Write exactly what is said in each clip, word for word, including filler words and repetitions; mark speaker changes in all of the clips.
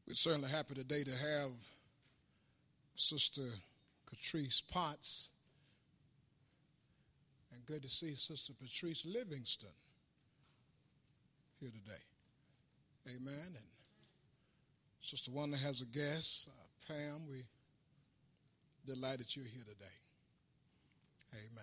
Speaker 1: We're certainly happy today to have Sister Catrice Potts, and good to see Sister Patrice Livingston here today. Amen. And Sister Wanda has a guest, uh, Pam. We're delighted you're here today. Amen.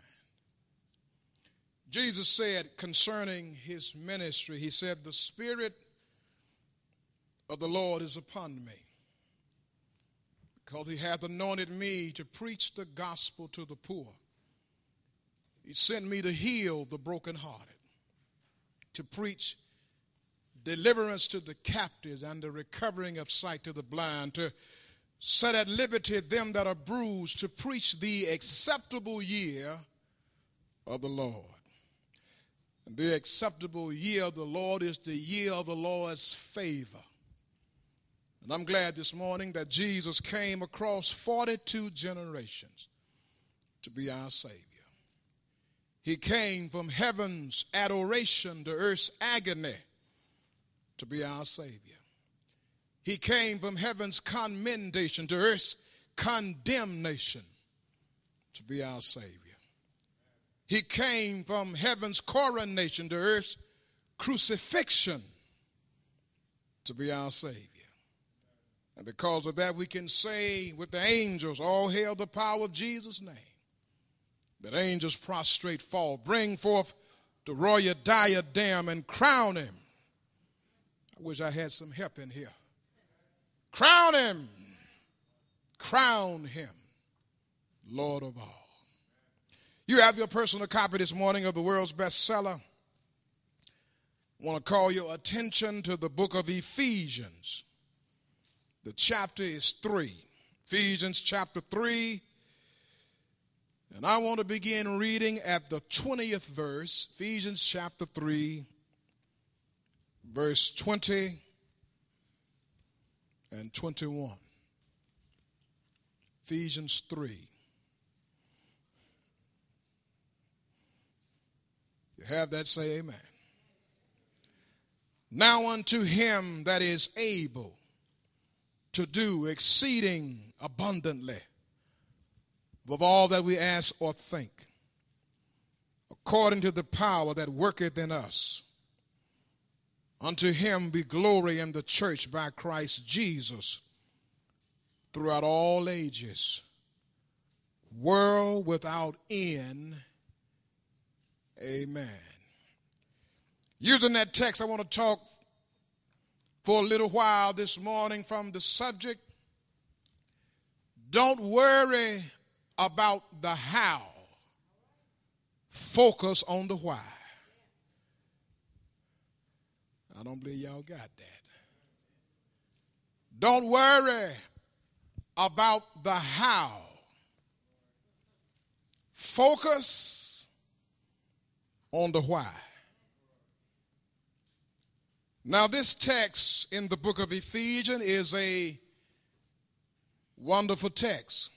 Speaker 1: Jesus said concerning his ministry, he said, "The Spirit of the Lord is upon me, because he hath anointed me to preach the gospel to the poor. He sent me to heal the brokenhearted, to preach deliverance to the captives and the recovering of sight to the blind, to set at liberty them that are bruised, to preach the acceptable year of the Lord." And the acceptable year of the Lord is the year of the Lord's favor. And I'm glad this morning that Jesus came across forty-two generations to be our Savior. He came from heaven's adoration to earth's agony to be our Savior. He came from heaven's commendation to earth's condemnation to be our Savior. He came from heaven's coronation to earth's crucifixion to be our Savior. And because of that, we can say with the angels, "All hail the power of Jesus' name." That angels prostrate fall, bring forth the royal diadem and crown him. I wish I had some help in here. Crown him. Crown him, Lord of all. You have your personal copy this morning of the world's bestseller. I want to call your attention to the book of Ephesians. The chapter is three. Ephesians chapter three. And I want to begin reading at the twentieth verse. Ephesians chapter three, verse twenty and twenty-one. Ephesians three. You have that, say amen. "Now unto him that is able to do exceeding abundantly above all that we ask or think, according to the power that worketh in us. Unto him be glory in the church by Christ Jesus throughout all ages, world without end. Amen." Using that text, I want to talk for a little while this morning from the subject, don't worry about the how, focus on the why. I don't believe y'all got that. Don't worry about the how, focus on the why. Now, this text in the book of Ephesians is a wonderful text.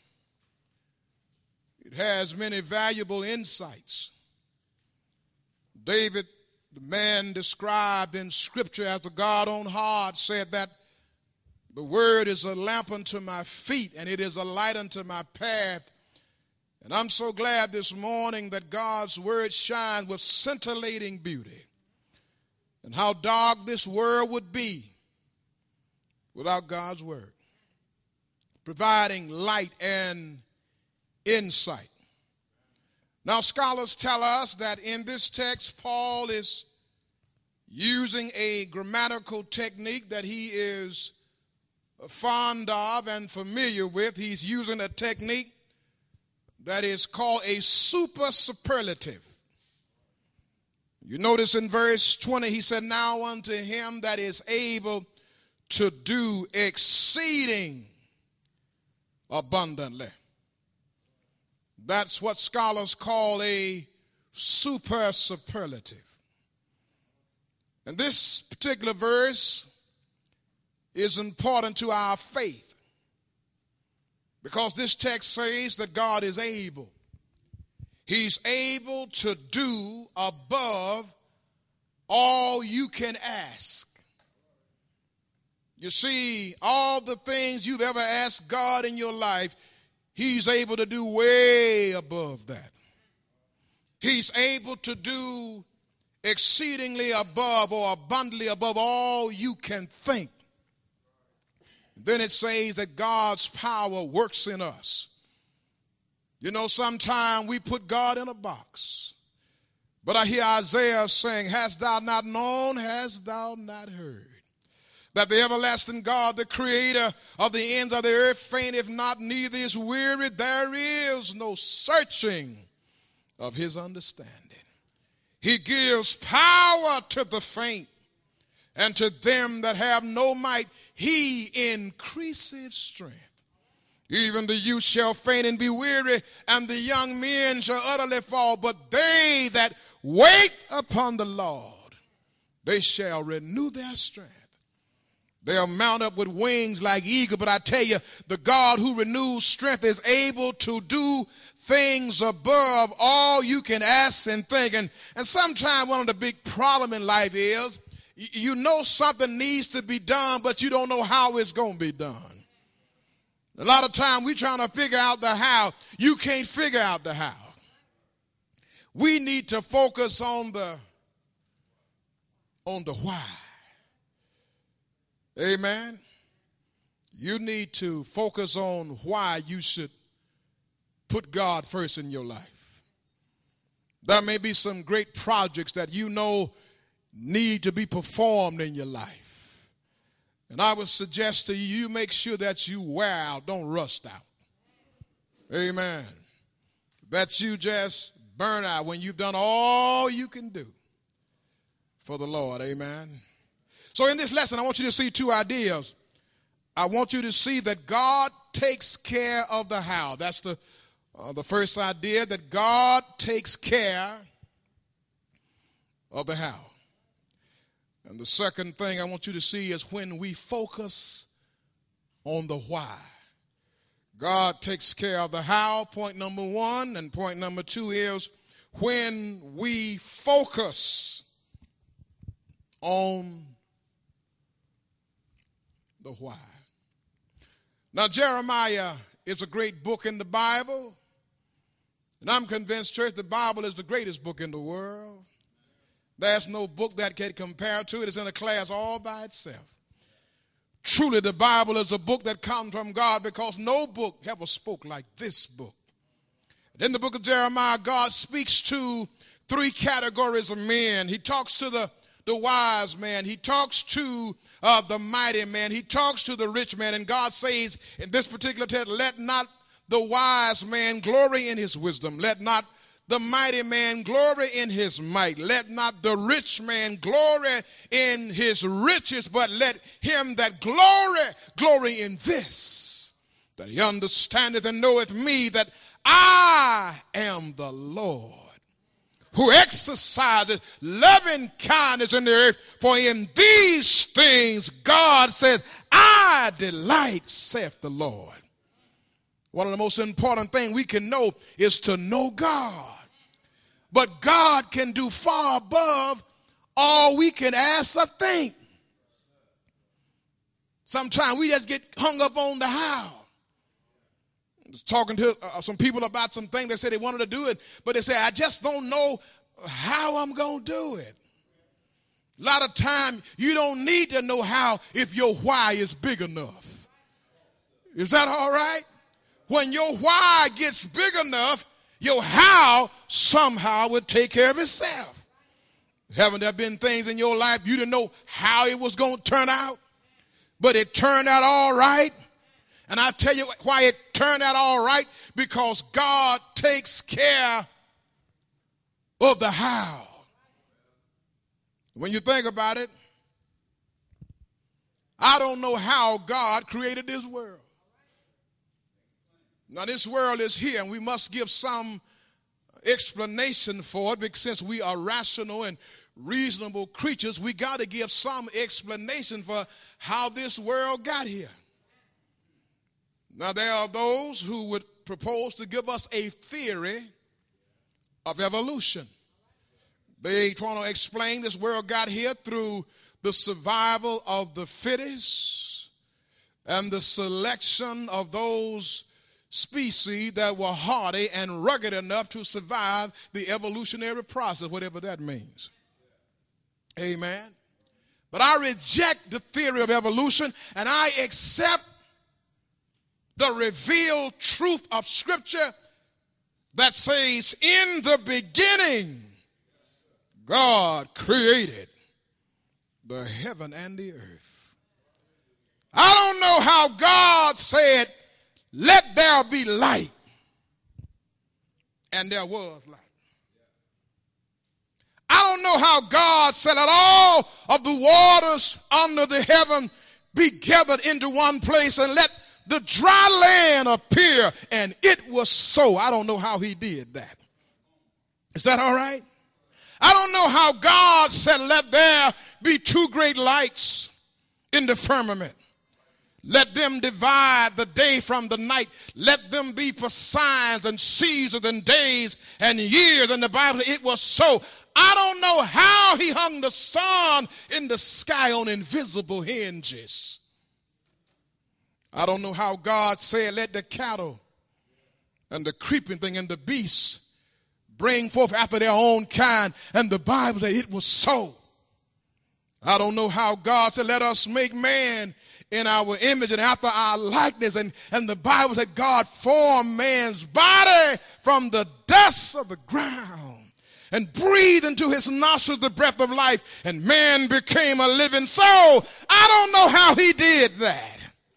Speaker 1: It has many valuable insights. David, the man described in Scripture as the God on heart, said that the word is a lamp unto my feet and it is a light unto my path. And I'm so glad this morning that God's word shines with scintillating beauty. And how dark this world would be without God's word, providing light and insight. Now, scholars tell us that in this text, Paul is using a grammatical technique that he is fond of and familiar with. He's using a technique that is called a super superlative. You notice in verse twenty, he said, "Now unto him that is able to do exceeding abundantly." That's what scholars call a super superlative. And this particular verse is important to our faith, because this text says that God is able. He's able to do above all you can ask. You see, all the things you've ever asked God in your life, he's able to do way above that. He's able to do exceedingly above or abundantly above all you can think. Then it says that God's power works in us. You know, sometimes we put God in a box. But I hear Isaiah saying, hast thou not known, hast thou not heard, that the everlasting God, the creator of the ends of the earth, fainteth not, neither is weary. There is no searching of his understanding. He gives power to the faint, and to them that have no might, he increaseth strength. Even the youth shall faint and be weary, and the young men shall utterly fall. But they that wait upon the Lord, they shall renew their strength. They'll mount up with wings like eagle. But I tell you, the God who renews strength is able to do things above all you can ask and think. And, and sometimes one of the big problems in life is you know something needs to be done, but you don't know how it's going to be done. A lot of times we're trying to figure out the how. You can't figure out the how. We need to focus on the, on the why. Amen. You need to focus on why you should put God first in your life. There may be some great projects that you know need to be performed in your life. And I would suggest to you, you make sure that you wear out, don't rust out. Amen. That you just burn out when you've done all you can do for the Lord. Amen. So in this lesson, I want you to see two ideas. I want you to see that God takes care of the how. That's the, uh, the first idea, that God takes care of the how. And the second thing I want you to see is when we focus on the why. God takes care of the how, point number one. And point number two is when we focus on the why. Now, Jeremiah is a great book in the Bible. And I'm convinced, church, the Bible is the greatest book in the world. There's no book that can compare to it. It's in a class all by itself. Truly, the Bible is a book that comes from God, because no book ever spoke like this book. In the book of Jeremiah, God speaks to three categories of men. He talks to the, the wise man. He talks to uh, the mighty man. He talks to the rich man. And God says in this particular text, let not the wise man glory in his wisdom. Let not the mighty man glory in his might. Let not the rich man glory in his riches, but let him that glory, glory in this, that he understandeth and knoweth me, that I am the Lord, who exercises loving kindness in the earth. For in these things God says, I delight, saith the Lord. One of the most important things we can know is to know God. But God can do far above all we can ask or think. Sometimes we just get hung up on the how. I was talking to uh, some people about some things. They said they wanted to do it, but they said, I just don't know how I'm going to do it. A lot of time you don't need to know how if your why is big enough. Is that all right? When your why gets big enough, your how somehow would take care of itself. Haven't there been things in your life you didn't know how it was going to turn out, but it turned out all right? And I tell you why it turned out all right, because God takes care of the how. When you think about it, I don't know how God created this world. Now, this world is here, and we must give some explanation for it, because since we are rational and reasonable creatures, we got to give some explanation for how this world got here. Now, there are those who would propose to give us a theory of evolution. They trying to explain this world got here through the survival of the fittest. and the selection of those species that were hardy and rugged enough to survive the evolutionary process, whatever that means. Amen. But I reject the theory of evolution, and I accept the revealed truth of Scripture that says, in the beginning, God created the heaven and the earth. I don't know how God said, let there be light, and there was light. I don't know how God said, let all of the waters under the heaven be gathered into one place and let the dry land appear, and it was so. I don't know how he did that. Is that all right? I don't know how God said, let there be two great lights in the firmament. Let them divide the day from the night. Let them be for signs and seasons and days and years. And the Bible, it was so. I don't know how he hung the sun in the sky on invisible hinges. I don't know how God said, let the cattle and the creeping thing and the beasts bring forth after their own kind. And the Bible said it was so. I don't know how God said, let us make man in our image and after our likeness. And, and the Bible said God formed man's body from the dust of the ground and breathed into his nostrils the breath of life, and man became a living soul. I don't know how he did that.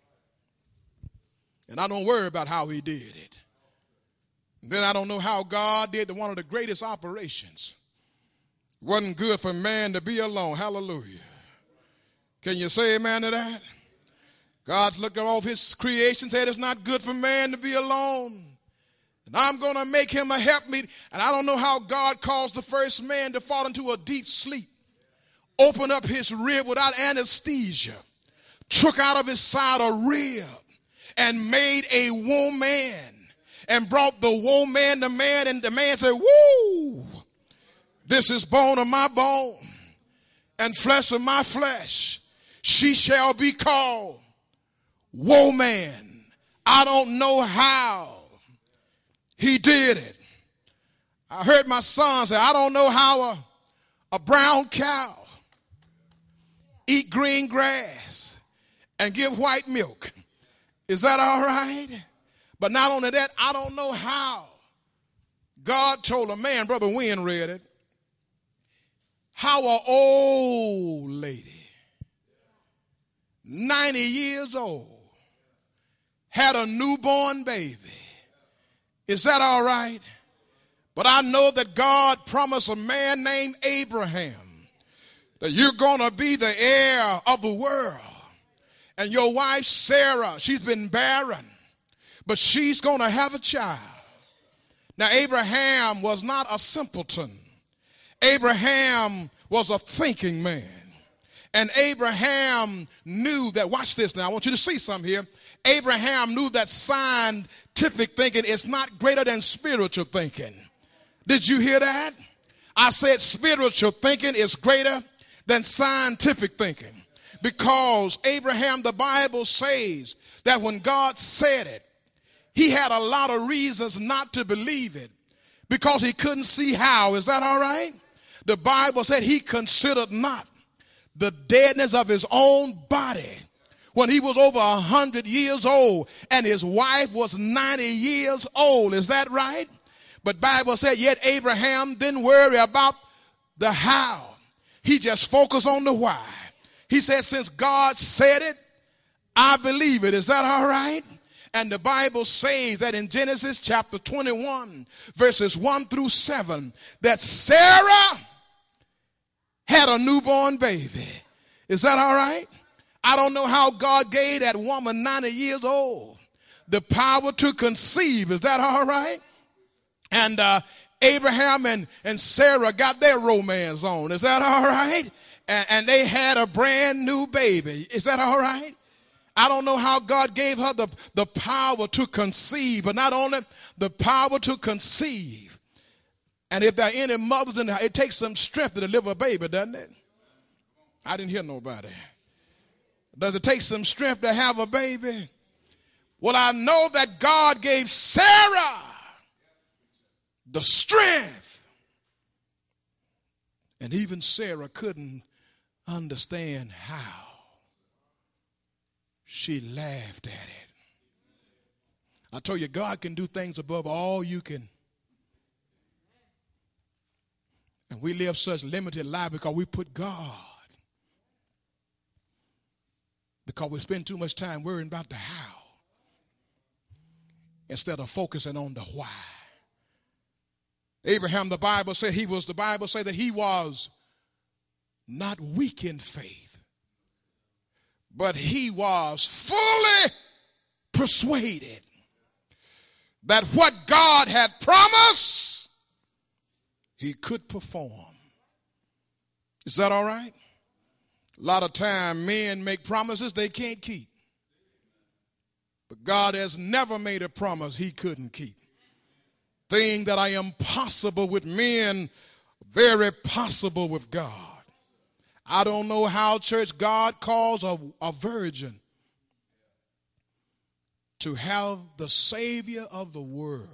Speaker 1: And I don't worry about how he did it. Then I don't know how God did one of the greatest operations. Wasn't good for man to be alone. Hallelujah. Can you say amen to that? God's looked at all of his creation, said it's not good for man to be alone. And I'm going to make him a helpmeet. And I don't know how God caused the first man to fall into a deep sleep, open up his rib without anesthesia, took out of his side a rib, and made a woman, and brought the woman to man, and the man said, woo, this is bone of my bone and flesh of my flesh. She shall be called woman. I don't know how he did it. I heard my son say, I don't know how a, a brown cow eat green grass and give white milk. Is that all right? But not only that, I don't know how God told a man, Brother Wynn read it, how an old lady, ninety years old, had a newborn baby. Is that all right? But I know that God promised a man named Abraham that you're going to be the heir of the world. And your wife, Sarah, she's been barren, but she's going to have a child. Now, Abraham was not a simpleton. Abraham was a thinking man. And Abraham knew that, watch this now, I want you to see something here. Abraham knew that scientific thinking is not greater than spiritual thinking. Did you hear that? I said spiritual thinking is greater than scientific thinking. Because Abraham, the Bible says that when God said it, he had a lot of reasons not to believe it because he couldn't see how. Is that all right? The Bible said he considered not the deadness of his own body when he was over one hundred years old and his wife was ninety years old. Is that right? But Bible said yet Abraham didn't worry about the how. He just focused on the why. He said, since God said it, I believe it. Is that all right? And the Bible says that in Genesis chapter twenty-one, verses one through seven, that Sarah had a newborn baby. Is that all right? I don't know how God gave that woman ninety years old the power to conceive. Is that all right? And uh, Abraham and, and Sarah got their romance on. Is that all right? And, and they had a brand new baby. Is that all right? I don't know how God gave her the, the power to conceive, but not only the power to conceive. And if there are any mothers in there, it takes some strength to deliver a baby, doesn't it? I didn't hear nobody. Does it take some strength to have a baby? Well, I know that God gave Sarah the strength. And even Sarah couldn't understand how. She laughed at it. I told you, God can do things above all you can. And we live such limited life because we put God. Because we spend too much time worrying about the how instead of focusing on the why. Abraham, the Bible said he was, the Bible said that he was not weak in faith, but he was fully persuaded that what God had promised, he could perform. Is that all right? A lot of time men make promises they can't keep. But God has never made a promise he couldn't keep. Things that are impossible with men, very possible with God. I don't know how, church, God calls a, a virgin to have the Savior of the world.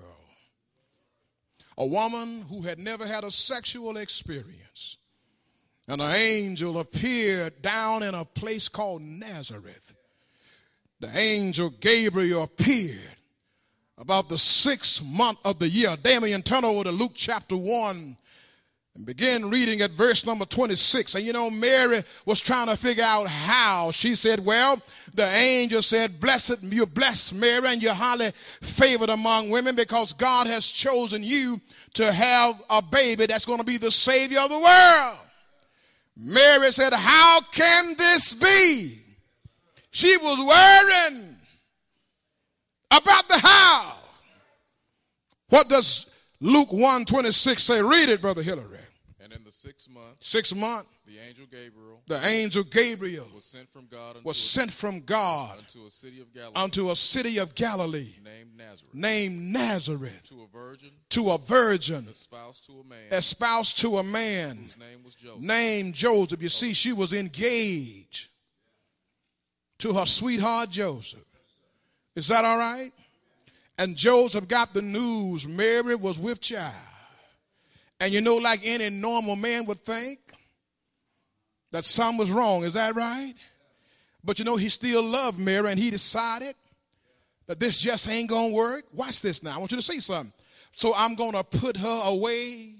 Speaker 1: A woman who had never had a sexual experience. And an angel appeared down in a place called Nazareth. The angel Gabriel appeared about the sixth month of the year. Damien, turn over to Luke chapter one and begin reading at verse number twenty-six. And you know, Mary was trying to figure out how. She said, well, the angel said, blessed, you're blessed, Mary, and you're highly favored among women because God has chosen you to have a baby that's going to be the Savior of the world. Mary said, how can this be? She was worrying about the how. What does Luke one twenty-six say? Read it, Brother Hillary.
Speaker 2: And in the sixth month,
Speaker 1: sixth month,
Speaker 2: the angel Gabriel,
Speaker 1: the angel Gabriel
Speaker 2: was sent from God unto,
Speaker 1: was
Speaker 2: a,
Speaker 1: sent from God
Speaker 2: unto a city of Galilee,
Speaker 1: unto a city of Galilee
Speaker 2: named Nazareth,
Speaker 1: named Nazareth,
Speaker 2: to a virgin,
Speaker 1: to a virgin,
Speaker 2: espoused to a man,
Speaker 1: espoused to a man
Speaker 2: whose name was Joseph.
Speaker 1: named Joseph. You see, she was engaged to her sweetheart Joseph. Is that all right? And Joseph got the news Mary was with child. And you know, like any normal man would think, that something was wrong. Is that right? But you know, he still loved Mary, and he decided that this just ain't going to work. Watch this now. I want you to see something. So I'm going to put her away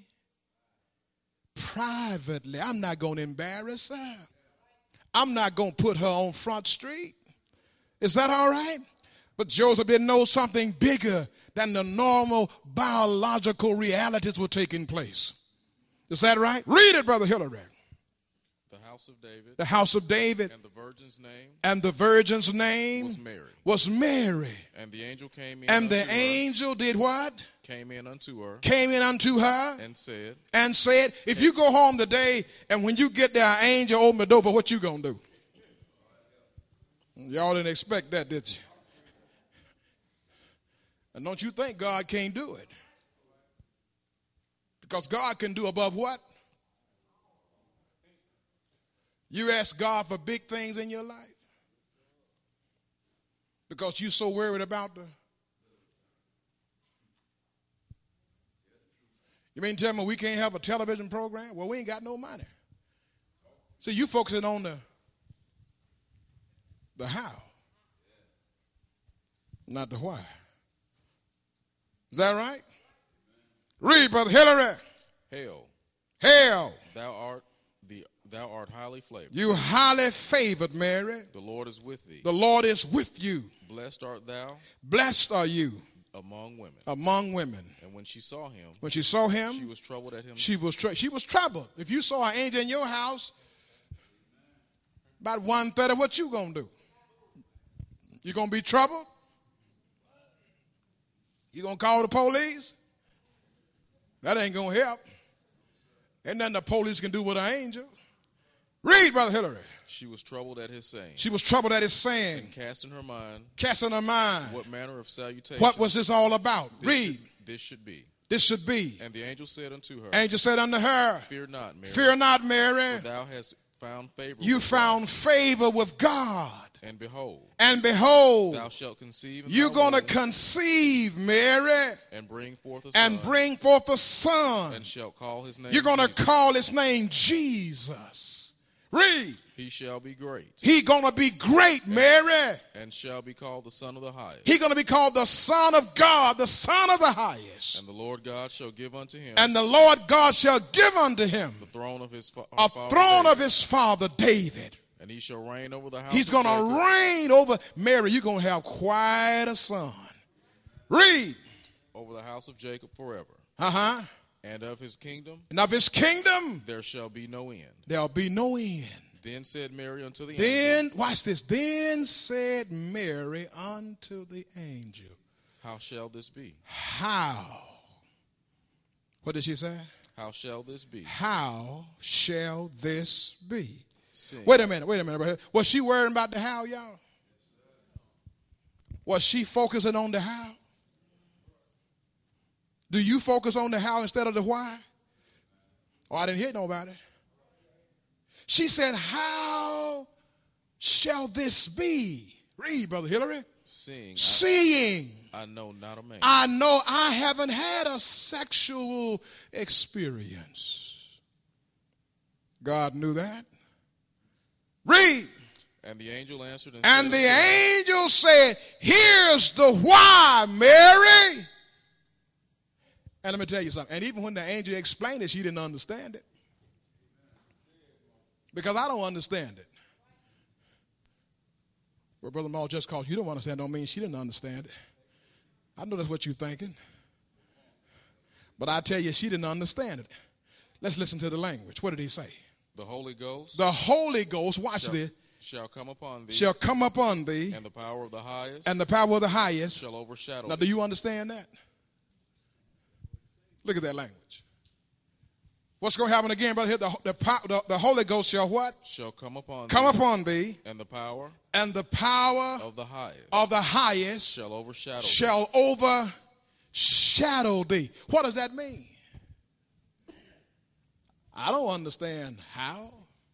Speaker 1: privately. I'm not going to embarrass her. I'm not going to put her on Front Street. Is that all right? But Joseph didn't know something bigger than the normal biological realities were taking place. Is that right? Read it, Brother Hillary.
Speaker 2: The house of David.
Speaker 1: The house of David.
Speaker 2: And the virgin's name.
Speaker 1: And the virgin's name
Speaker 2: was Mary.
Speaker 1: Was Mary.
Speaker 2: And the angel came in.
Speaker 1: And the
Speaker 2: unto
Speaker 1: angel
Speaker 2: her,
Speaker 1: did what?
Speaker 2: Came in unto her.
Speaker 1: Came in unto her.
Speaker 2: And said.
Speaker 1: And said, if you go home today and when you get there, an angel open the door, for what you gonna do? Y'all didn't expect that, did you? And don't you think God can't do it? Because God can do above what? You ask God for big things in your life? Because you're so worried about the... You mean tell me we can't have a television program? Well, we ain't got no money. See, you focusing on the, the how, not the why. Is that right? Read, Brother Hillary.
Speaker 2: Hail.
Speaker 1: Hail.
Speaker 2: Thou art the thou art highly favored.
Speaker 1: You highly favored, Mary.
Speaker 2: The Lord is with thee.
Speaker 1: The Lord is with you.
Speaker 2: Blessed art thou.
Speaker 1: Blessed are you.
Speaker 2: Among women.
Speaker 1: Among women.
Speaker 2: And when she saw him.
Speaker 1: When she saw him.
Speaker 2: She was troubled at him.
Speaker 1: She was, tr- she was troubled. If you saw an angel in your house, about one thirty, what you going to do? You going to be troubled? You going to call the police? That ain't going to help. Ain't nothing the police can do with an angel. Read, Brother Hillary.
Speaker 2: She was troubled at his saying.
Speaker 1: She was troubled at his saying.
Speaker 2: And cast in her mind.
Speaker 1: Cast in her mind.
Speaker 2: What manner of salutation.
Speaker 1: What was this all about?
Speaker 2: This
Speaker 1: Read.
Speaker 2: Should, this should be.
Speaker 1: This should be.
Speaker 2: And the angel said unto her.
Speaker 1: Angel said unto her.
Speaker 2: Fear not, Mary.
Speaker 1: Fear not, Mary.
Speaker 2: For thou hast, found favor.
Speaker 1: You
Speaker 2: with
Speaker 1: found
Speaker 2: God.
Speaker 1: favor with God.
Speaker 2: And behold,
Speaker 1: And behold,
Speaker 2: thou shalt conceive in
Speaker 1: you're
Speaker 2: thy
Speaker 1: going to
Speaker 2: womb,
Speaker 1: conceive, Mary,
Speaker 2: and bring forth a
Speaker 1: and
Speaker 2: son,
Speaker 1: bring forth a son.
Speaker 2: and shalt call his name
Speaker 1: You're going to
Speaker 2: Jesus.
Speaker 1: call his name Jesus. Read.
Speaker 2: He shall be great,
Speaker 1: He going to be great, Mary.
Speaker 2: and shall be called the Son of the Highest.
Speaker 1: He going to be called the Son of God, the Son of the highest.
Speaker 2: And the Lord God shall give unto him
Speaker 1: And the Lord God shall give unto him
Speaker 2: the throne of his fa-
Speaker 1: a
Speaker 2: father
Speaker 1: throne
Speaker 2: David,
Speaker 1: of his father David.
Speaker 2: and he shall reign over the house
Speaker 1: He's
Speaker 2: of
Speaker 1: going
Speaker 2: Jacob,
Speaker 1: to reign over. Mary, you're going to have quite a son. Read.
Speaker 2: over the house of Jacob forever.
Speaker 1: Uh-huh.
Speaker 2: And of his kingdom
Speaker 1: And of his kingdom,
Speaker 2: there shall be no end.
Speaker 1: there'll be no end.
Speaker 2: Then said Mary unto the angel,
Speaker 1: Then, watch this. Then said Mary unto the angel,
Speaker 2: How shall this be?
Speaker 1: how? What did she say?
Speaker 2: How shall this be?
Speaker 1: How shall this be?
Speaker 2: Seeing
Speaker 1: Wait a minute, wait a minute. Right here. Was she worrying about the how, y'all? Was she focusing on the how? Do you focus on the how instead of the why? Oh, I didn't hear nobody. She said, how shall this be? Read, Brother Hillary.
Speaker 2: Seeing
Speaker 1: Seeing.
Speaker 2: I, I know not a man.
Speaker 1: I know I haven't had a sexual experience. God knew that. Read.
Speaker 2: And the angel answered and,
Speaker 1: And
Speaker 2: said
Speaker 1: the
Speaker 2: unto her,
Speaker 1: angel said, here's the why, Mary. And let me tell you something. And even when the angel explained it, she didn't understand it. Because I don't understand it. Well, Brother Maul, just because you don't understand don't mean she didn't understand it. I know that's what you're thinking. But I tell you, she didn't understand it. Let's listen to the language. What did he say?
Speaker 2: The Holy Ghost
Speaker 1: The Holy Ghost, watch
Speaker 2: shall,
Speaker 1: this,
Speaker 2: shall come upon thee,
Speaker 1: shall come upon thee,
Speaker 2: and the power of the highest
Speaker 1: and the power of the highest.
Speaker 2: shall overshadow
Speaker 1: Now,
Speaker 2: thee.
Speaker 1: do you understand that? Look at that language. What's going to happen again, brother? Here, the, the, the, the Holy Ghost shall what?
Speaker 2: Shall come upon
Speaker 1: Come
Speaker 2: thee,
Speaker 1: upon thee,
Speaker 2: and the power
Speaker 1: and the power
Speaker 2: of the highest
Speaker 1: of the highest
Speaker 2: shall overshadow thee.
Speaker 1: shall overshadow thee. What does that mean? I don't understand how.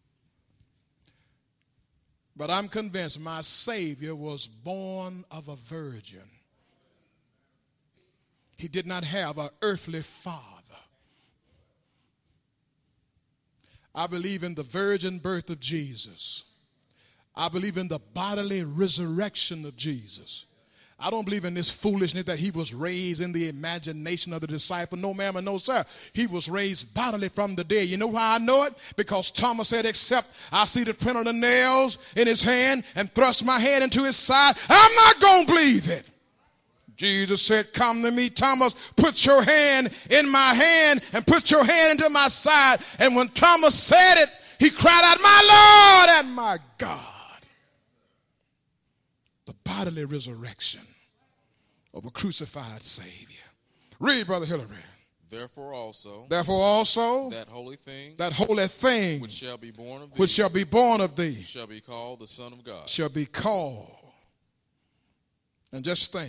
Speaker 1: But I'm convinced my Savior was born of a virgin. He did not have an earthly father. I believe in the virgin birth of Jesus. I believe in the bodily resurrection of Jesus. I don't believe in this foolishness that he was raised in the imagination of the disciple. No, ma'am, and no, sir. He was raised bodily from the dead. You know how I know it? Because Thomas said, except I see the print of the nails in his hand and thrust my hand into his side, I'm not going to believe it. Jesus said, come to me, Thomas, put your hand in my hand and put your hand into my side. And when Thomas said it, he cried out, my Lord and my God. The bodily resurrection of a crucified Savior. Read, Brother Hillary.
Speaker 2: Therefore also,
Speaker 1: Therefore also,
Speaker 2: that holy thing
Speaker 1: that holy thing
Speaker 2: which shall be born of thee
Speaker 1: which shall be born of thee
Speaker 2: shall be called the Son of God.
Speaker 1: shall be called. And just think,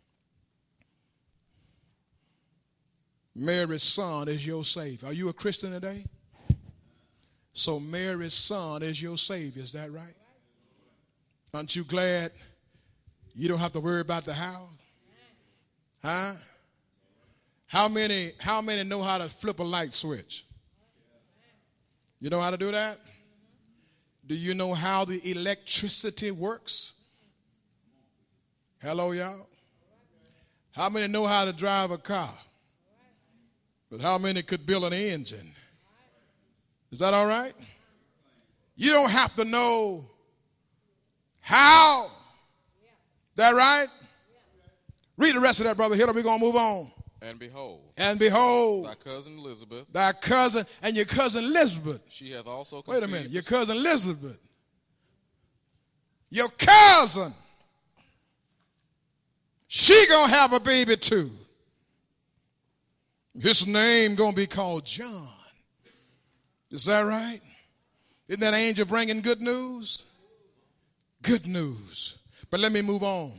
Speaker 1: Mary's son is your Savior. Are you a Christian today? So Mary's son is your Savior. Is that right? Aren't you glad you don't have to worry about the how? Huh? How many, how many know how to flip a light switch? You know how to do that? Do you know how the electricity works? Hello, y'all? How many know how to drive a car? But how many could build an engine? Is that all right? You don't have to know how. That right? Read the rest of that, Brother Hitler. We're going to move on.
Speaker 2: And behold,
Speaker 1: And behold,
Speaker 2: thy cousin Elizabeth,
Speaker 1: thy cousin and your cousin Elizabeth.
Speaker 2: she hath also
Speaker 1: Wait
Speaker 2: conceived.
Speaker 1: a minute. Your cousin Elizabeth. Your cousin. She going to have a baby too. His name going to be called John. Is that right? Isn't that angel bringing good news? Good news. But let me move on.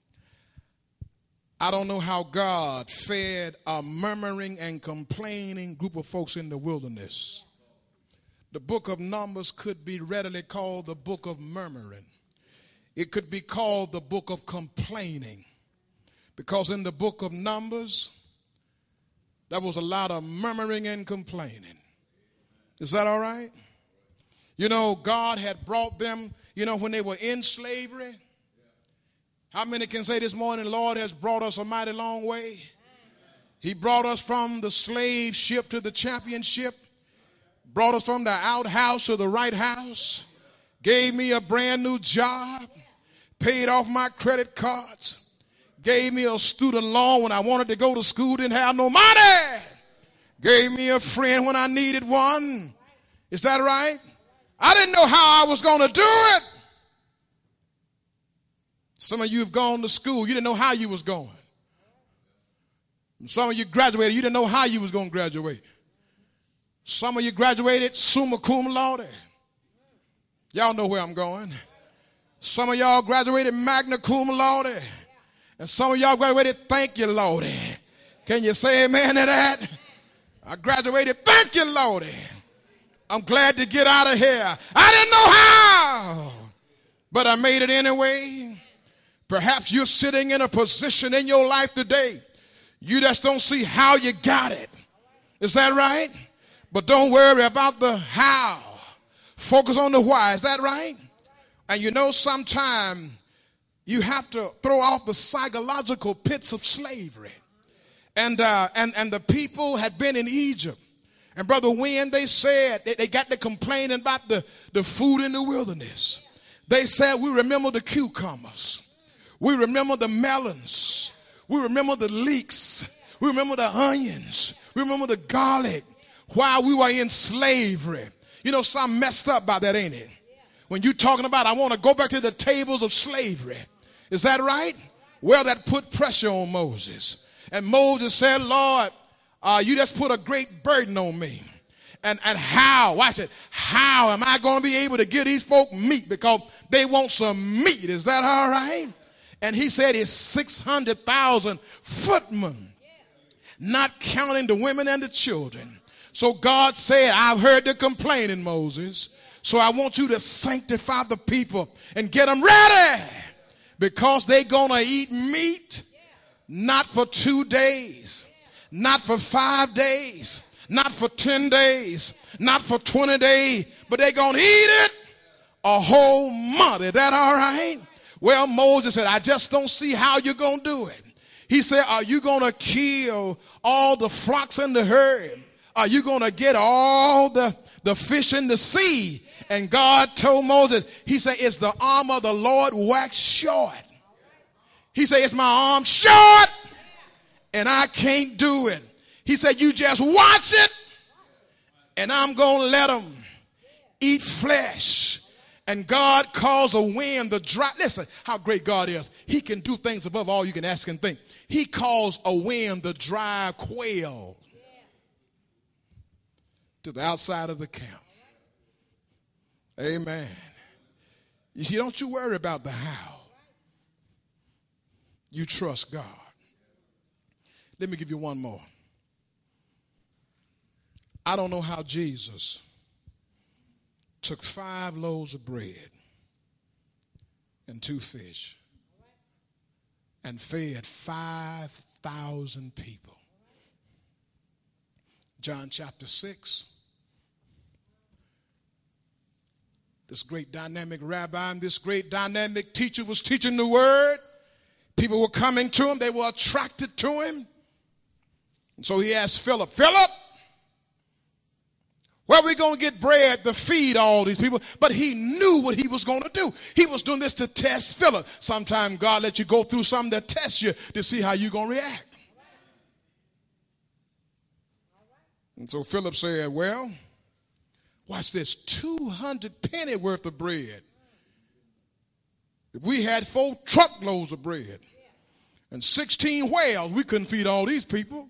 Speaker 1: I don't know how God fed a murmuring and complaining group of folks in the wilderness. the book of Numbers could be readily called the book of murmuring. It could be called the book of complaining. Because in the book of Numbers, there was a lot of murmuring and complaining. Is that all right? You know, God had brought them, you know, when they were in slavery. How many can say this morning, Lord has brought us a mighty long way? He brought us from the slave ship to the championship. Brought us from the outhouse to the right house. Gave me a brand new job. Paid off my credit cards. Gave me a student loan when I wanted to go to school, didn't have no money. Gave me a friend when I needed one. Is that right? I didn't know how I was going to do it. Some of you have gone to school. You didn't know how you was going. Some of you graduated. You didn't know how you was going to graduate. Some of you graduated summa cum laude. Y'all know where I'm going. Some of y'all graduated magna cum laude. And some of y'all graduated thank you, Lordy. Can you say amen to that? I graduated thank you, Lordy. I'm glad to get out of here. I didn't know how, but I made it anyway. Perhaps you're sitting in a position in your life today. You just don't see how you got it. Is that right? But don't worry about the how. Focus on the why. Is that right? And you know, sometimes you have to throw off the psychological pits of slavery. And, uh, and, and the people had been in Egypt. And Brother Wynn, they said, they, they got to complaining about the, the food in the wilderness. They said, we remember the cucumbers. We remember the melons. We remember the leeks. We remember the onions. We remember the garlic while we were in slavery. You know, something messed up about that, ain't it? When you're talking about, I want to go back to the tables of slavery. Is that right? Well, that put pressure on Moses. And Moses said, Lord, uh, you just put a great burden on me. And, and how? Watch it. How am I going to be able to give these folk meat? Because they want some meat. Is that all right? And he said it's six hundred thousand footmen, not counting the women and the children. So God said, I've heard the complaining, Moses. So I want you to sanctify the people and get them ready. Because they're going to eat meat, not for two days, not for five days, not for ten days, not for twenty days, but they're going to eat it a whole month. Is that all right? Well, Moses said, I just don't see how you're going to do it. He said, are you going to kill all the flocks in the herd? Are you going to get all the, the fish in the sea? And God told Moses, he said, is the arm of the Lord waxed short? He said, is my arm short? And I can't do it. He said, you just watch it. And I'm going to let them eat flesh. And God calls a wind to dry. Listen, how great God is. He can do things above all you can ask and think. He calls a wind to dry quail to the outside of the camp. Amen. You see, don't you worry about the how. You trust God. Let me give you one more. I don't know how Jesus took five loaves of bread and two fish and fed five thousand people. John chapter six. This great dynamic rabbi and this great dynamic teacher was teaching the word. People were coming to him. They were attracted to him. And so he asked Philip, Philip, where are we going to get bread to feed all these people? But he knew what he was going to do. He was doing this to test Philip. Sometimes God lets you go through something that tests you to see how you're going to react. And so Philip said, well, watch this, two hundred penny worth of bread. If we had four truckloads of bread and sixteen whales, we couldn't feed all these people.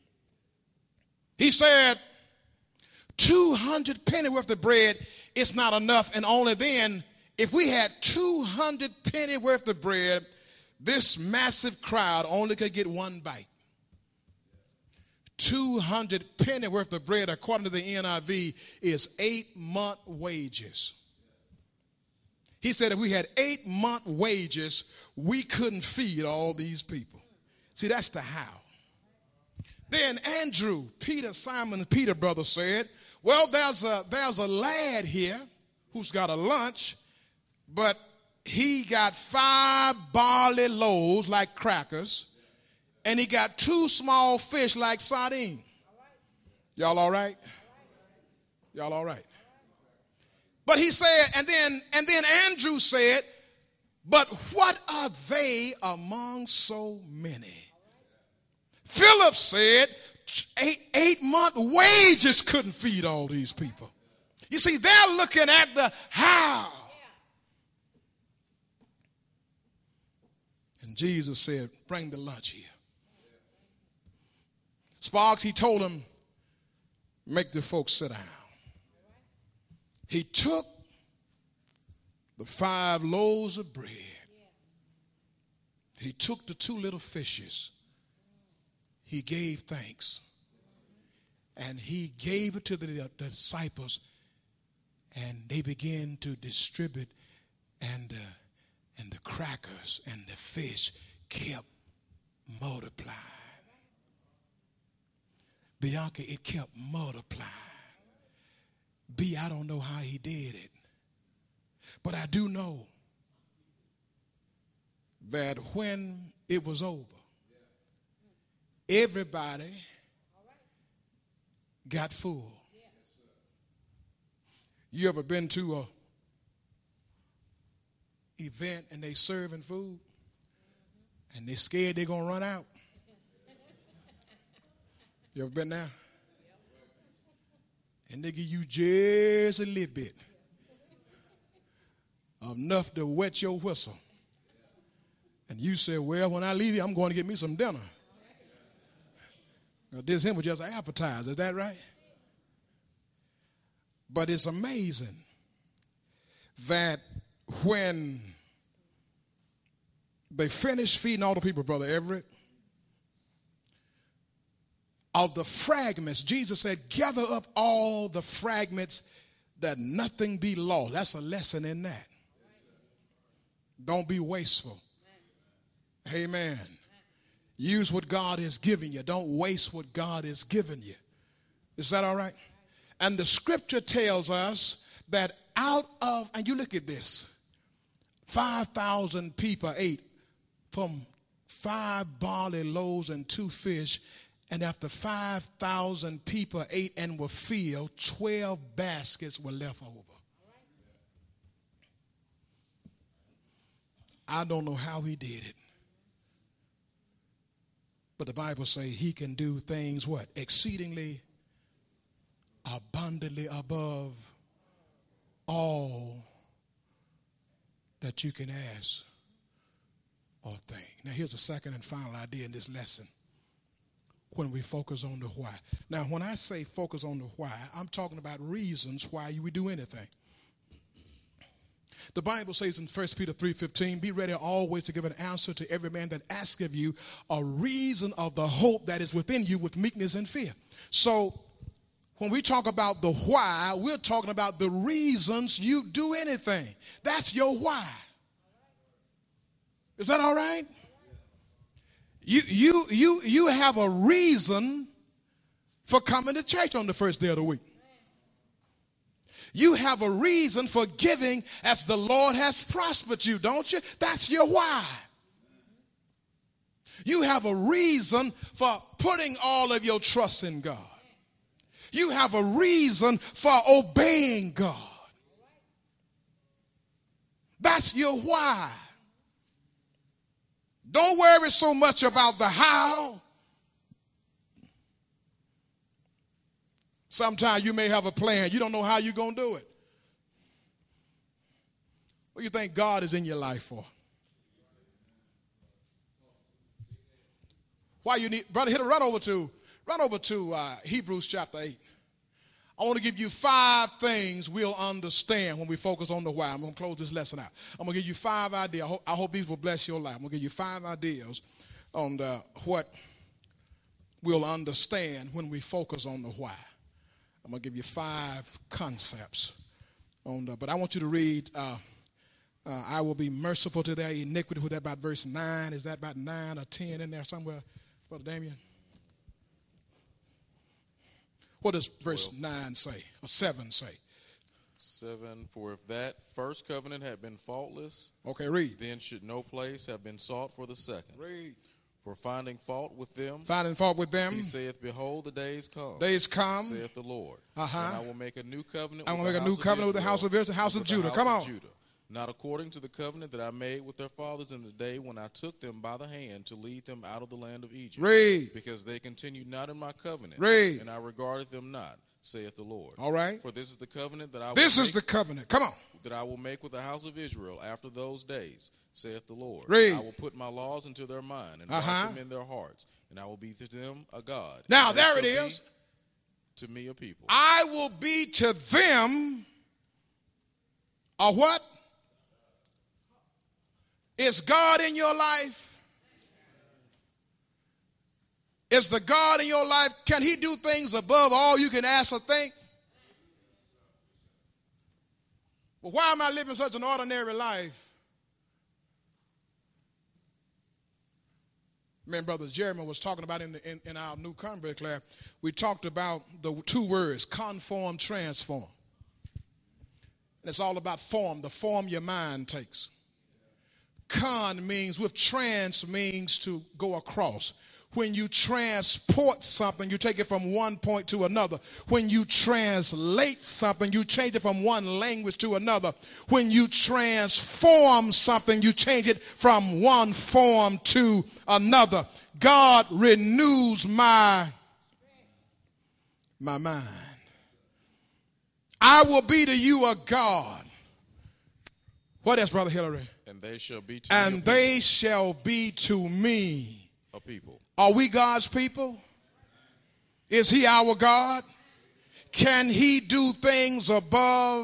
Speaker 1: He said, two hundred penny worth of bread, it's not enough. And only then, if we had two hundred penny worth of bread, this massive crowd only could get one bite. two hundred penny worth of bread, according to the N I V, is eight month wages. He said if we had eight month wages, we couldn't feed all these people. See, that's the how. Then Andrew, Peter, Simon, Peter brother said, well, there's a, there's a lad here who's got a lunch, but he got five barley loaves like crackers, and he got two small fish like sardine. Y'all all right? Y'all all right? But he said, and then, and then Andrew said, but what are they among so many? Philip said, eight, eight month wages couldn't feed all these people. You see, they're looking at the how. And Jesus said, bring the lunch here. Sparks, he told him, make the folks sit down. He took the five loaves of bread. He took the two little fishes. He gave thanks. And he gave it to the disciples. And they began to distribute. And, uh, and the crackers and the fish kept multiplying. Bianca, it kept multiplying. B, I don't know how he did it. But I do know that when it was over, everybody got full. You ever been to a event and they serving food and they scared they're going to run out? You ever been there? And they give you just a little bit, enough to wet your whistle. And you say, well, when I leave here, I'm going to get me some dinner. Now, this him was just an appetizer, is that right? But it's amazing that when they finished feeding all the people, Brother Everett, of the fragments, Jesus said, gather up all the fragments that nothing be lost. That's a lesson in that. Don't be wasteful. Amen. Use what God has given you. Don't waste what God has given you. Is that all right? And the scripture tells us that out of, and you look at this, five thousand people ate from five barley loaves and two fish. And after five thousand people ate and were filled, twelve baskets were left over. I don't know how he did it. But the Bible says he can do things, what? Exceedingly, abundantly above all that you can ask or think. Now here's the second and final idea in this lesson. When we focus on the why. Now, when I say focus on the why, I'm talking about reasons why we do anything. The Bible says in First Peter three fifteen, be ready always to give an answer to every man that asks of you a reason of the hope that is within you with meekness and fear. So, when we talk about the why, we're talking about the reasons you do anything. That's your why. Is that all right? You, you, you, you have a reason for coming to church on the first day of the week. You have a reason for giving as the Lord has prospered you, don't you? That's your why. You have a reason for putting all of your trust in God. You have a reason for obeying God. That's your why. Don't worry so much about the how. Sometimes you may have a plan. You don't know how you're going to do it. What do you think God is in your life for? Why you need, brother, hit a run over to, run over to uh, Hebrews chapter eight. I want to give you five things we'll understand when we focus on the why. I'm going to close this lesson out. I'm going to give you five ideas. I hope, I hope these will bless your life. I'm going to give you five ideas on the, what, we'll understand when we focus on the why. I'm going to give you five concepts on the, but I want you to read, uh, uh, I will be merciful to their iniquity. Was that about verse nine? Is that about nine or ten in there somewhere, Brother Damien? What does verse twelve. nine say, or seven say?
Speaker 2: seven, for if that first covenant had been faultless,
Speaker 1: okay, read.
Speaker 2: Then should no place have been sought for the second.
Speaker 1: Read.
Speaker 2: For finding fault with them,
Speaker 1: finding fault with them,
Speaker 2: he saith, behold, the days come.
Speaker 1: Days come,
Speaker 2: saith the Lord.
Speaker 1: Uh-huh.
Speaker 2: And I will make a new covenant.
Speaker 1: I will
Speaker 2: with
Speaker 1: make
Speaker 2: the
Speaker 1: a new
Speaker 2: house
Speaker 1: covenant
Speaker 2: of
Speaker 1: with the house of Israel, the house of Judah.
Speaker 2: House
Speaker 1: Come
Speaker 2: of
Speaker 1: on.
Speaker 2: Judah, not according to the covenant that I made with their fathers in the day when I took them by the hand to lead them out of the land of Egypt.
Speaker 1: Read.
Speaker 2: Because they continued not in my covenant.
Speaker 1: Read.
Speaker 2: And I regarded them not, saith the Lord.
Speaker 1: All right.
Speaker 2: For this is the covenant that I will
Speaker 1: This
Speaker 2: make,
Speaker 1: is the covenant. Come on.
Speaker 2: that I will make with the house of Israel after those days, saith the Lord.
Speaker 1: Read.
Speaker 2: I will put my laws into their mind and
Speaker 1: uh-huh.
Speaker 2: write them in their hearts, and I will be to them a God.
Speaker 1: Now, there it is.
Speaker 2: To me a people.
Speaker 1: I will be to them a what? Is God in your life? Is the God in your life, can he do things above all you can ask or think? Well, why am I living such an ordinary life? Man, Brother Jeremy was talking about in, the, in, in our new convert class, we talked about the two words, conform, transform. And it's all about form, the form your mind takes. Con means, with trans means to go across. When you transport something, you take it from one point to another. When you translate something, you change it from one language to another. When you transform something, you change it from one form to another. God renews my, my mind. I will be to you a God. What else, Brother Hillary?
Speaker 2: And they shall be to
Speaker 1: and
Speaker 2: me
Speaker 1: they
Speaker 2: people.
Speaker 1: shall be to me
Speaker 2: a people.
Speaker 1: Are we God's people? Is he our God? Can he do things above?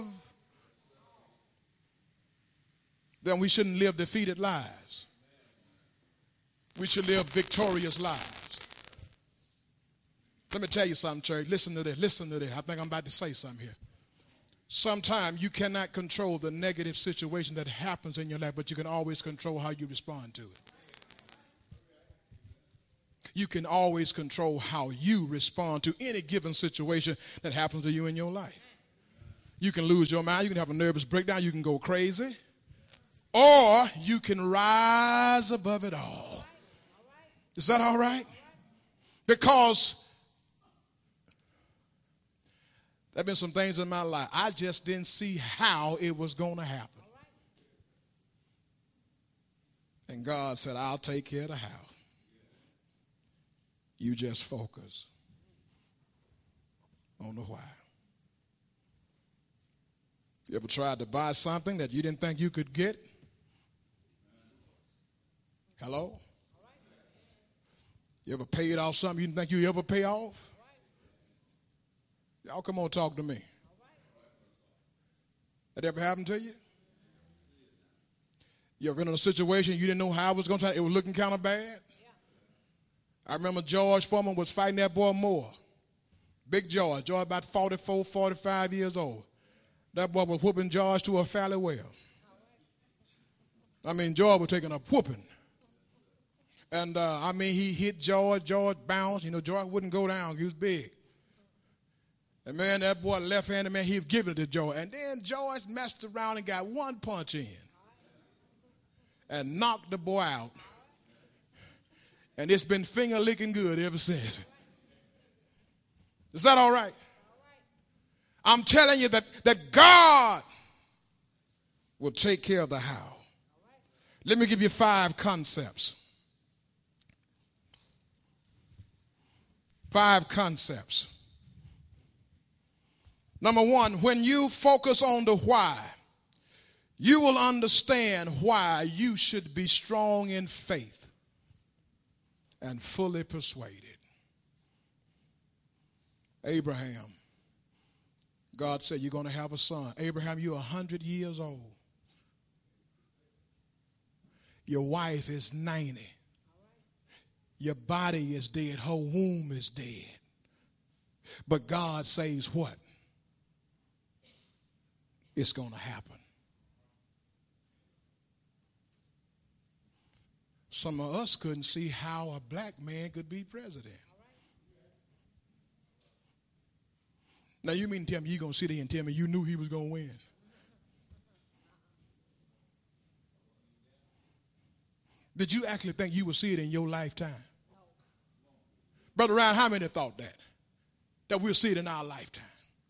Speaker 1: Then we shouldn't live defeated lives. We should live victorious lives. Let me tell you something, church. Listen to this. Listen to this. I think I'm about to say something here. Sometimes you cannot control the negative situation that happens in your life, but you can always control how you respond to it. You can always control how you respond to any given situation that happens to you in your life. You can lose your mind. You can have a nervous breakdown. You can go crazy. Or you can rise above it all. Is that all right? Because there have been some things in my life I just didn't see how it was going to happen. And God said, I'll take care of the house. You just focus on the why. You ever tried to buy something that you didn't think you could get? Hello? You ever paid off something you didn't think you'd ever pay off? Y'all come on, talk to me. That ever happened to you? You ever been in a situation you didn't know how it was going to turn out? It was looking kind of bad? I remember George Foreman was fighting that boy Moore. Big George. George about forty-four, forty-five years old. That boy was whooping George to a fairly well. I mean, George was taking a whooping. And, uh, I mean, he hit George. George bounced. You know, George wouldn't go down. He was big. And, man, that boy left-handed, man, he was giving it to George. And then George messed around and got one punch in and knocked the boy out. And it's been finger licking good ever since. Is that all right? I'm telling you that, that God will take care of the how. Let me give you five concepts. Five concepts. Number one, when you focus on the why, you will understand why you should be strong in faith and fully persuaded. Abraham, God said, you're going to have a son. Abraham, you're one hundred years old. Your wife is ninety. Your body is dead. Her womb is dead. But God says what? It's going to happen. Some of us couldn't see how a black man could be president. Now you mean to tell me you're going to sit there and tell me you knew he was going to win? Did you actually think you would see it in your lifetime? No. Brother Ryan, how many thought that? That we'll see it in our lifetime?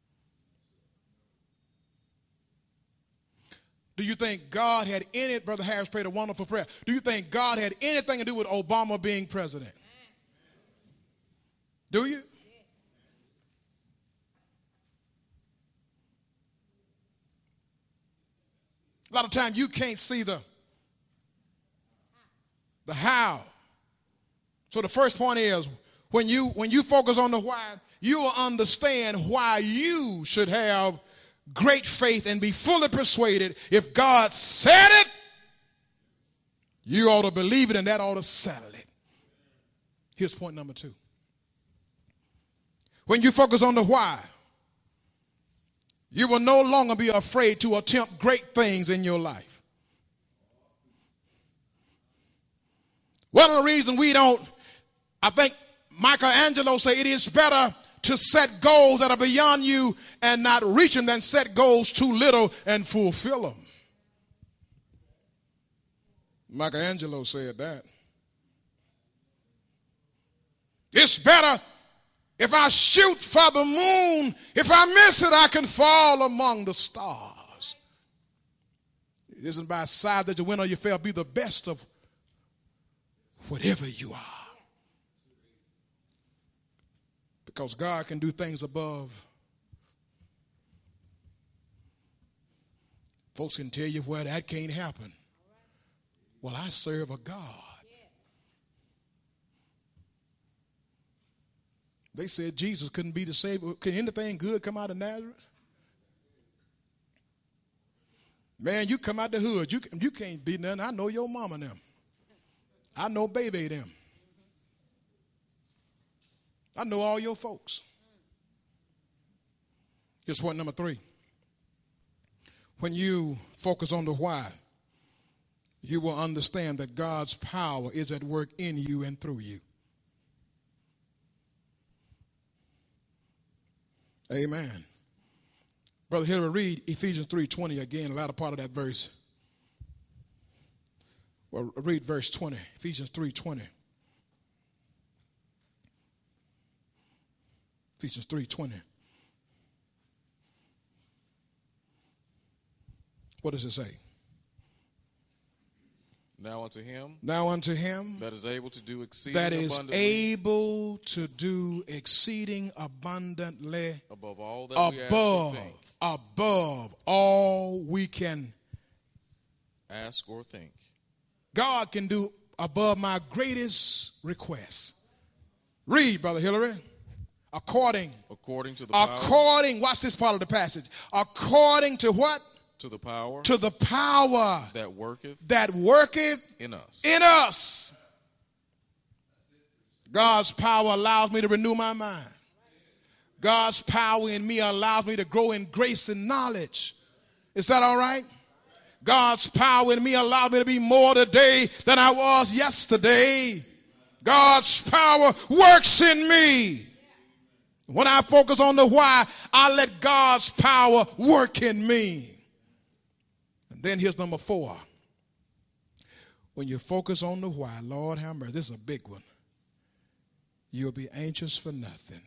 Speaker 1: Do you think God had any, Brother Harris prayed a wonderful prayer. Do you think God had anything to do with Obama being president? Do you? A lot of times you can't see the The how. So the first point is, when you when you focus on the why, you will understand why you should have great faith and be fully persuaded. If God said it, you ought to believe it, and that ought to settle it. Here's point number two. When you focus on the why, you will no longer be afraid to attempt great things in your life. One of the reasons we don't, I think Michelangelo said it is better to set goals that are beyond you and not reach them than set goals too little and fulfill them. Michelangelo said that. It's better if I shoot for the moon. If I miss it, I can fall among the stars. It isn't by size that you win or you fail. Be the best of whatever you are. Because God can do things above. Folks can tell you, well, that can't happen. Well, I serve a God. They said Jesus couldn't be the Savior. Can anything good come out of Nazareth? Man, you come out the hood. You, you can't be nothing. I know your mama and them. I know baby them. I know all your folks. Here's point number three. When you focus on the why, you will understand that God's power is at work in you and through you. Amen. Brother Hillary, read Ephesians three twenty again, the latter part of that verse. Well, read verse twenty, Ephesians three twenty. Ephesians three twenty. What does it say?
Speaker 2: Now unto him.
Speaker 1: Now unto him.
Speaker 2: That is able to do exceeding
Speaker 1: That is
Speaker 2: abundantly.
Speaker 1: able to do exceeding abundantly.
Speaker 2: Above all that we ask or think.
Speaker 1: Above all we can
Speaker 2: ask or think.
Speaker 1: God can do above my greatest requests. Read, Brother Hillary. According.
Speaker 2: According to the power.
Speaker 1: According. Watch this part of the passage. According to what?
Speaker 2: To the power.
Speaker 1: To the power.
Speaker 2: That worketh.
Speaker 1: That worketh.
Speaker 2: In us.
Speaker 1: In us. God's power allows me to renew my mind. God's power in me allows me to grow in grace and knowledge. Is that all right? God's power in me allows me to be more today than I was yesterday. God's power works in me. When I focus on the why, I let God's power work in me. And then here's number four. When you focus on the why, Lord have mercy, this is a big one. You'll be anxious for nothing.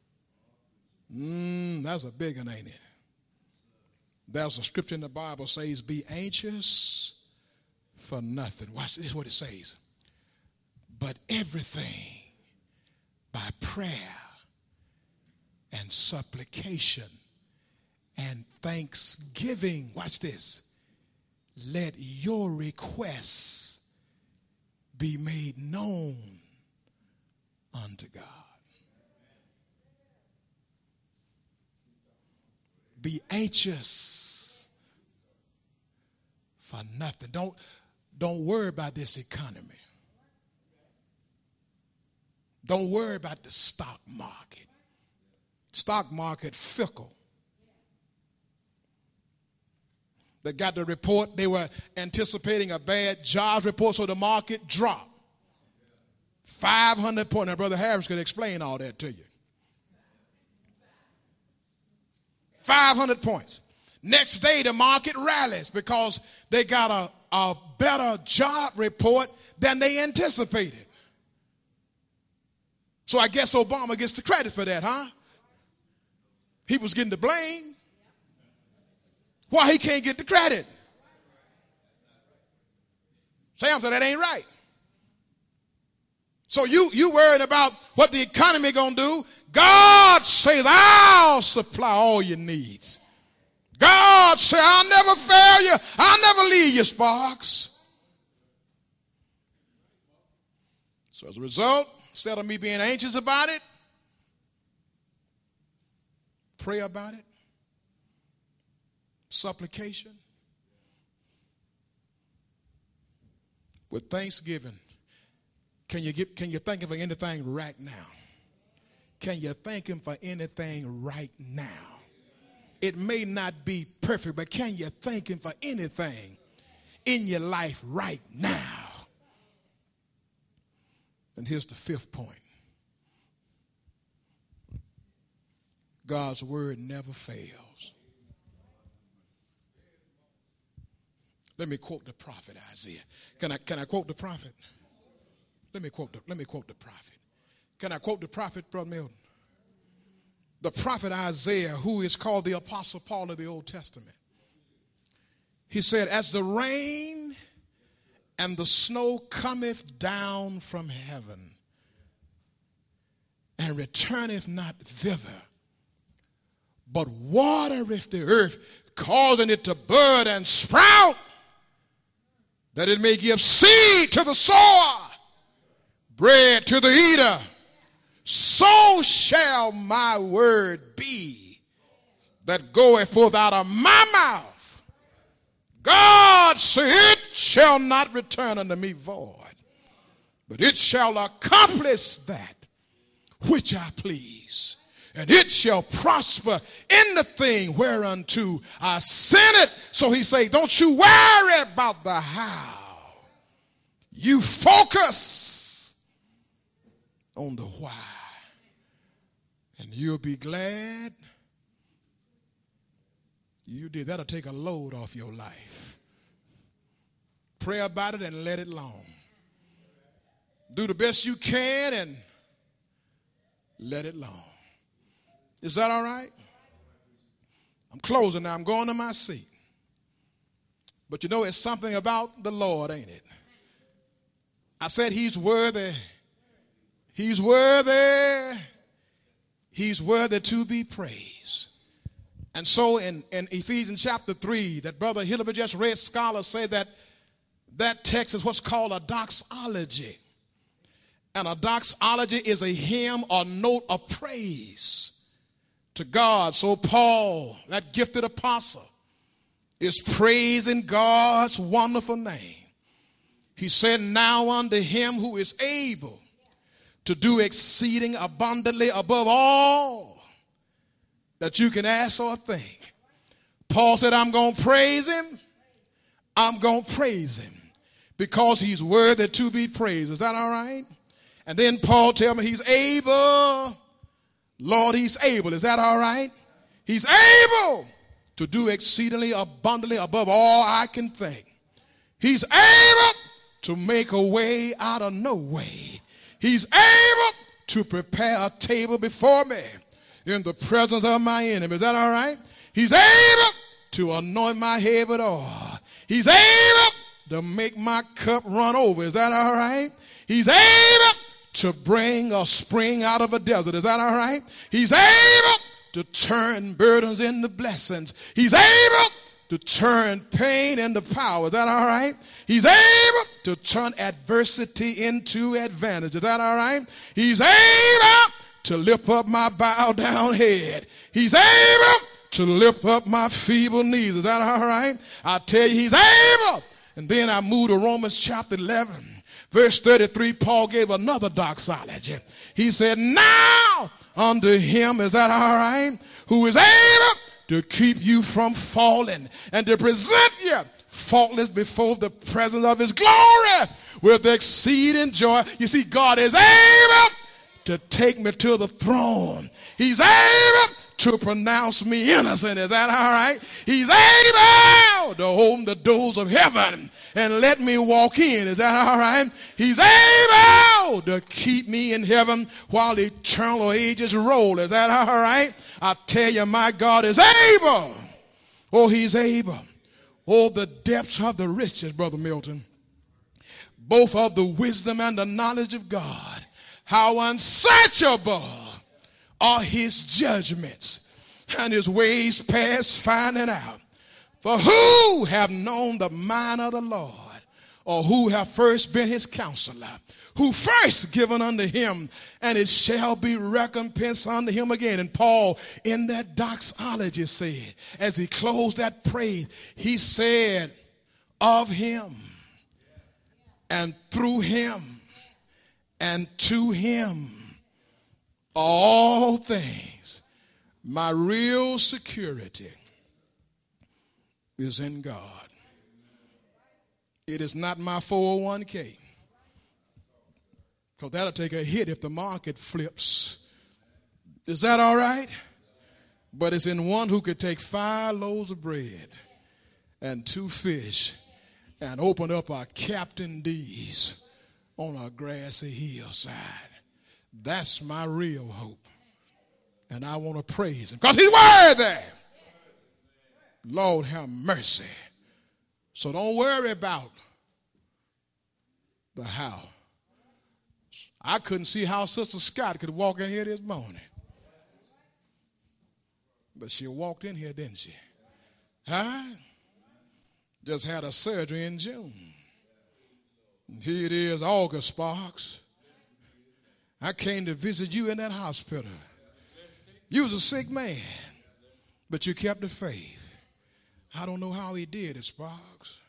Speaker 1: Mm, that's a big one, ain't it? There's a scripture in the Bible says, be anxious for nothing. Watch, this is what it says. But everything by prayer and supplication and thanksgiving. Watch this. Let your requests be made known unto God. Be anxious for nothing. Don't, don't worry about this economy. Don't worry about the stock market. Stock market fickle. They got the report. They were anticipating a bad jobs report, so the market dropped. five hundred points. Now, Brother Harris could explain all that to you. five hundred points. Next day, the market rallies because they got a, a better job report than they anticipated. So I guess Obama gets the credit for that, huh? He was getting the blame. Why he can't get the credit? Sam said that ain't right. So you you worried about what the economy gonna do? God says, I'll supply all your needs. God says, I'll never fail you. I'll never leave you, Sparks. So as a result, instead of me being anxious about it, pray about it. Supplication. With thanksgiving. Can you get, can you thank him for anything right now? Can you thank him for anything right now? It may not be perfect, but can you thank him for anything in your life right now? And here's the fifth point. God's word never fails. Let me quote the prophet Isaiah. Can I, can I quote the prophet? Let me quote the, let me quote the prophet. Can I quote the prophet, Brother Milton? The prophet Isaiah, who is called the Apostle Paul of the Old Testament. He said, as the rain and the snow cometh down from heaven and returneth not thither, but watereth the earth, causing it to bud and sprout, that it may give seed to the sower, bread to the eater, so shall my word be that goeth forth out of my mouth. God said, it shall not return unto me void, but it shall accomplish that which I please. And it shall prosper in the thing whereunto I sent it. So he say, don't you worry about the how. You focus on the why. And you'll be glad you did. That'll take a load off your life. Pray about it and let it alone. Do the best you can and let it alone. Is that all right? I'm closing now. I'm going to my seat. But you know, it's something about the Lord, ain't it? I said he's worthy. He's worthy. He's worthy to be praised. And so in, in Ephesians chapter three, that Brother Hillary just read, scholars say that that text is what's called a doxology. And a doxology is a hymn or note of praise to God. So Paul, that gifted apostle, is praising God's wonderful name. He said, now unto him who is able to do exceeding abundantly above all that you can ask or think. Paul said, I'm going to praise him. I'm going to praise him because he's worthy to be praised. Is that all right? And then Paul tell me he's able. Lord, he's able. Is that all right? He's able to do exceedingly abundantly above all I can think. He's able to make a way out of no way. He's able to prepare a table before me in the presence of my enemies. Is that all right? He's able to anoint my head with oil. He's able to make my cup run over. Is that all right? He's able to bring a spring out of a desert. Is that all right? He's able to turn burdens into blessings. He's able to turn pain into power. Is that all right? He's able to turn adversity into advantage. Is that all right? He's able to lift up my bowed down head. He's able to lift up my feeble knees. Is that all right? I tell you, he's able. And then I move to Romans chapter eleven. Verse thirty-three, Paul gave another doxology. He said, now unto him, is that all right, who is able to keep you from falling and to present you faultless before the presence of his glory with exceeding joy. You see, God is able to take me to the throne. He's able to pronounce me innocent. Is that all right? He's able to open the doors of heaven and let me walk in. Is that all right? He's able to keep me in heaven while eternal ages roll. Is that all right? I tell you, my God is able. Oh, he's able. Oh, the depths of the riches, Brother Milton, both of the wisdom and the knowledge of God. How unsearchable are his judgments, and his ways past finding out. For who have known the mind of the Lord, or who have first been his counselor, who first given unto him, and it shall be recompense unto him again. And Paul, in that doxology, said, as he closed that praise, he said, of him, and through him, and to him, all things. My real security is in God. It is not my four oh one k, because that'll take a hit if the market flips. Is that all right? But it's in one who could take five loaves of bread and two fish and open up our Captain D's on a grassy hillside. That's my real hope. And I want to praise him because he's worthy. Lord, have mercy. So don't worry about the how. I couldn't see how Sister Scott could walk in here this morning. But she walked in here, didn't she? Huh? Just had a surgery in June. Here it is, August, Sparks. I came to visit you in that hospital. You was a sick man, but you kept the faith. I don't know how he did it, Sparks.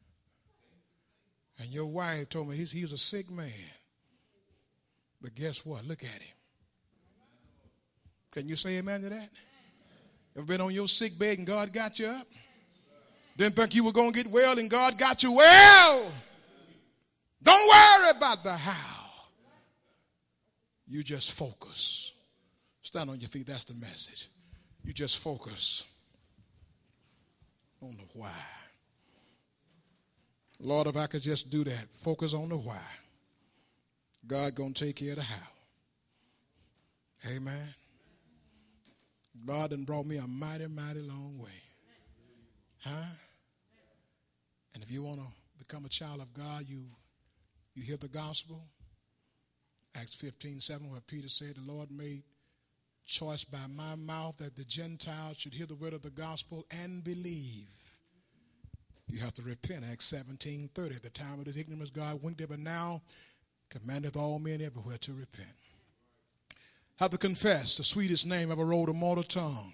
Speaker 1: And your wife told me he's, he was a sick man. But guess what? Look at him. Can you say amen to that? Ever been on your sick bed and God got you up? Didn't think you were going to get well and God got you well. Don't worry about the how. You just focus. Stand on your feet. That's the message. You just focus on the why. Lord, if I could just do that, focus on the why, God going to take care of the how. Amen. God done brought me a mighty, mighty long way. Huh? And if you want to become a child of God, you you hear the gospel. Acts fifteen seven, where Peter said, the Lord made choice by my mouth that the Gentiles should hear the word of the gospel and believe. You have to repent. Acts seventeen thirty, at the time of his ignorance, God winked it, but now commandeth all men everywhere to repent. Have to confess the sweetest name ever wrote a mortal tongue.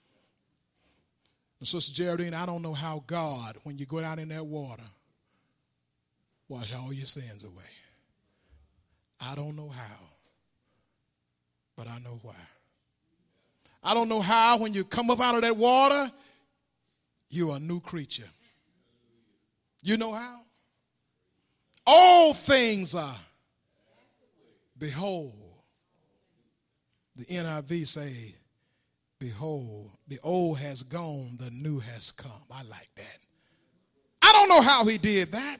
Speaker 1: And Sister Geraldine, I don't know how God, when you go down in that water, wash all your sins away. I don't know how, but I know why. I don't know how when you come up out of that water, you're a new creature. You know how? All things are, behold. The N I V say, behold, the old has gone, the new has come. I like that. I don't know how he did that.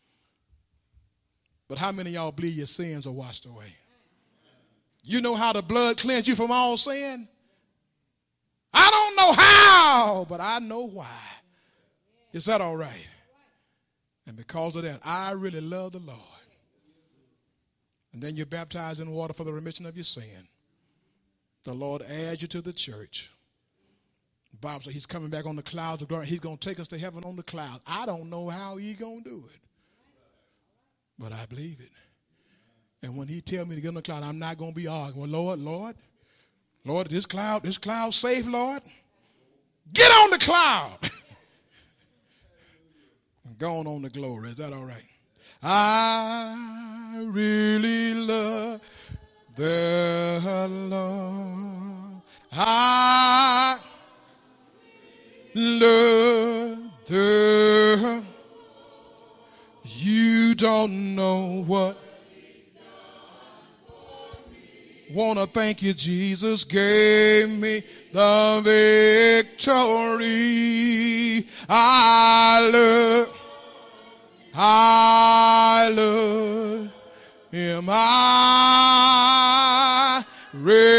Speaker 1: But how many of y'all believe your sins are washed away? You know how the blood cleansed you from all sin? I don't know how, but I know why. Is that all right? And because of that, I really love the Lord. And then you're baptized in water for the remission of your sin. The Lord adds you to the church. The Bible says he's coming back on the clouds of glory. He's going to take us to heaven on the clouds. I don't know how he's going to do it, but I believe it. And when he tell me to get on the cloud, I'm not going to be arguing. Well, Lord, Lord, Lord, this cloud, this cloud safe, Lord. Get on the cloud. Going on the glory. Is that all right? I really love the Lord. I love the. You don't know what. Wanna thank you, Jesus gave me the victory. I love, I love him. I really